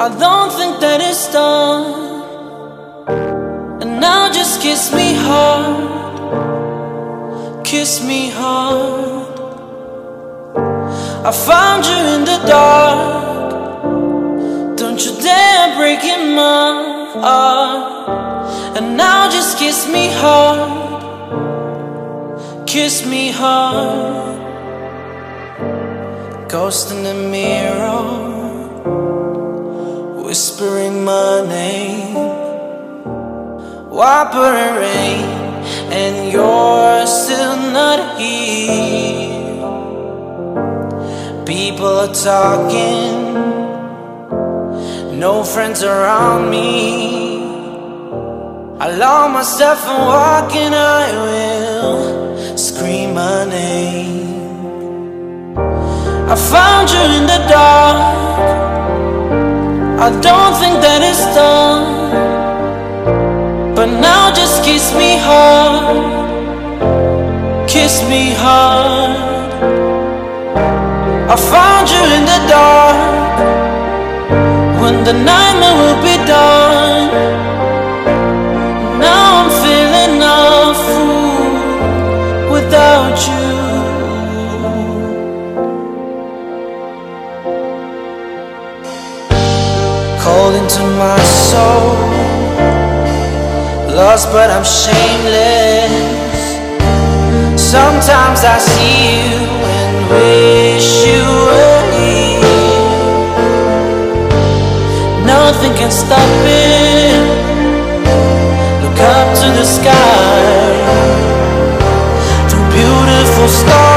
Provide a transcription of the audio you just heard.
I don't think that it's done. And now just kiss me hard, kiss me hard. I found you in the dark, don't you dare break in my heart. And now just kiss me hard, kiss me hard. Ghost in the mirror, whispering my name. Why put it rain and you're still not here? People are talking, no friends around me. Allow myself and walk and I will scream my name. I found you in the dark, I don't think that it's done. But now just kiss me hard, kiss me hard. I found you in the dark, when the nightmare will be done. Now I'm feeling a fool without you. Cold into my soul, lost but I'm shameless. Sometimes I see you and wish you were here. Nothing can stop it. Look up to the sky, two beautiful stars.